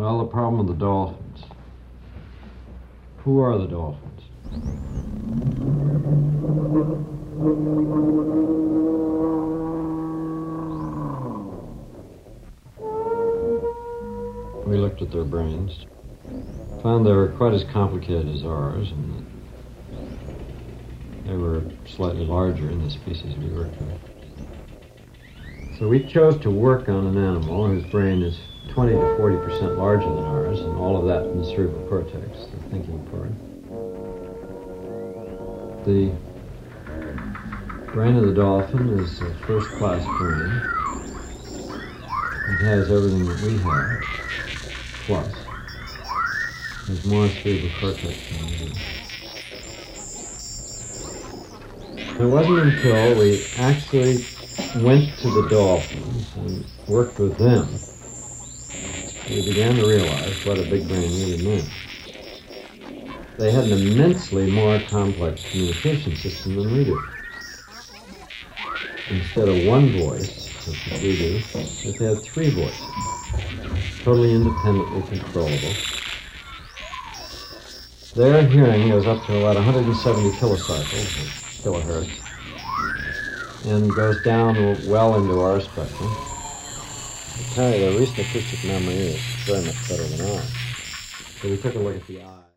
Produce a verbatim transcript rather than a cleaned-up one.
Well, the problem with the dolphins. Who are the dolphins? We looked at their brains, found they were quite as complicated as ours, and that they were slightly larger in the species we worked with. So we chose to work on an animal whose brain is twenty to forty percent larger than ours, and all of that in the cerebral cortex, the thinking part. The brain of the dolphin is a first-class brain. It has everything that we have, plus. There's more cerebral cortex than we do. It wasn't until we actually went to the dolphins and worked with them we began to realize what a big brain really meant. They had an immensely more complex communication system than we do. Instead of one voice, such as we do, they had three voices, totally independently controllable. Their hearing goes up to about one hundred seventy kilocycles, or kilohertz, and goes down well into our spectrum. I tell you, their recent acoustic memory is very much better than ours. So we took a look at the eye.